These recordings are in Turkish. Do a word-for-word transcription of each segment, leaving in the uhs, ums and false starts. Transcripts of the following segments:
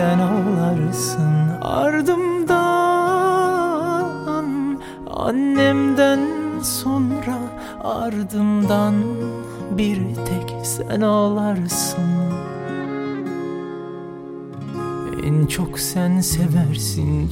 sen ağlarsın ardımdan. Annemden sonra ardımdan bir tek sen ağlarsın. En çok sen seversin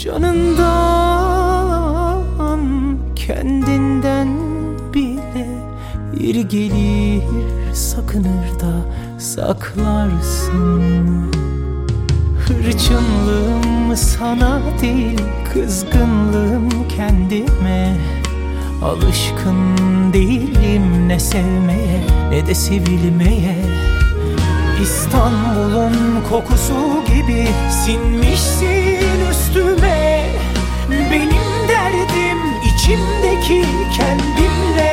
canından, kendinden bile yeri gelir sakınır da saklarsın. Hırçınlığım sana değil, kızgınlığım kendime. Alışkın değilim ne sevmeye ne de sevilmeye. İstanbul'un kokusu gibi sinmişsin üstüme. Benim derdim içimdeki kendimle.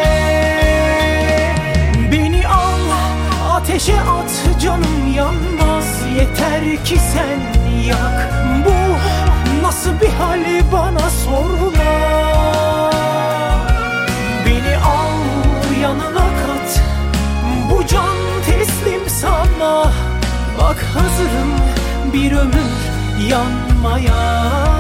Beni al ateşe at, canım yanmaz, yeter ki sen yak. Bu nasıl bir hal bana sorma. Beni al yanına kat, bu can teslim sana. Bak hazırım bir ömür yanmaya.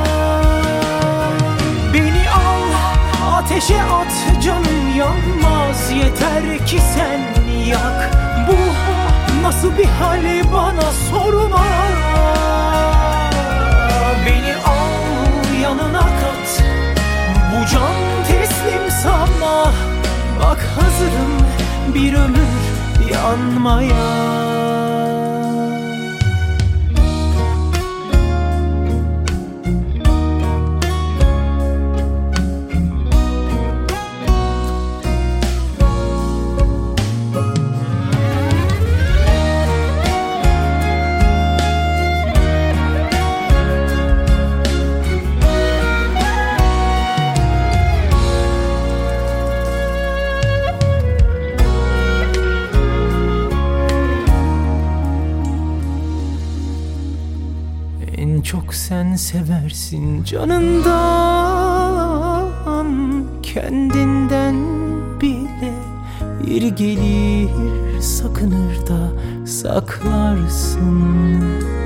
Beni al ateşe at, canım yanmaz, yeter ki sen yak. Bu nasıl bir hal bana sorma. Beni al yanına kat, bu can teslim sana. Bak hazırım bir ömür yanmaya. En çok sen seversin canından, kendinden bile yeri gelir sakınır da saklarsın.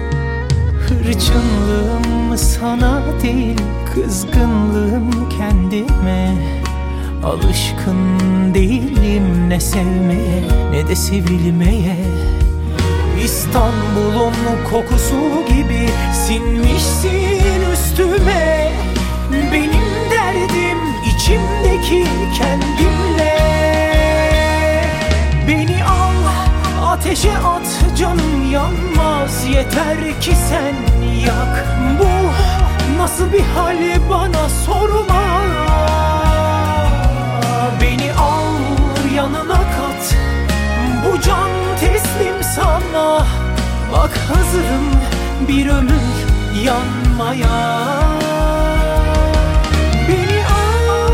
Hırçınlığım sana değil, kızgınlığım kendime. Alışkın değilim ne sevmeye ne de sevilmeye. İstanbul'un kokusu gibi sinmişsin üstüme. Benim derdim içimdeki kendimle. Beni al ateşe at, canım yanmaz, yeter ki sen yak. Bu nasıl bir hal bana sorma. Beni al yanına kat, bu can teslim sana. Bak hazırım bir ömür yanmaya. Beni al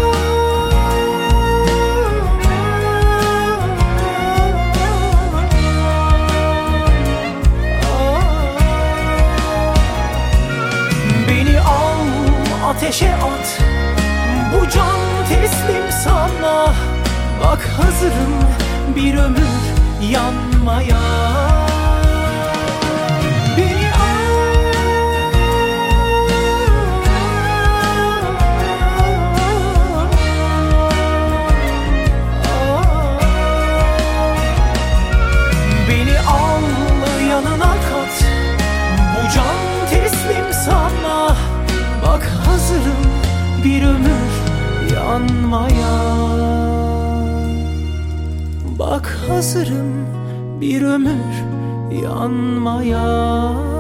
Beni al ateşe at, bu can teslim sana. Bak hazırım bir ömür yanmaya. Beni al Beni al yanına kat, bu can teslim sana. Bak hazırım bir ömür yanmaya. Bak hazırım bir ömür yanmaya.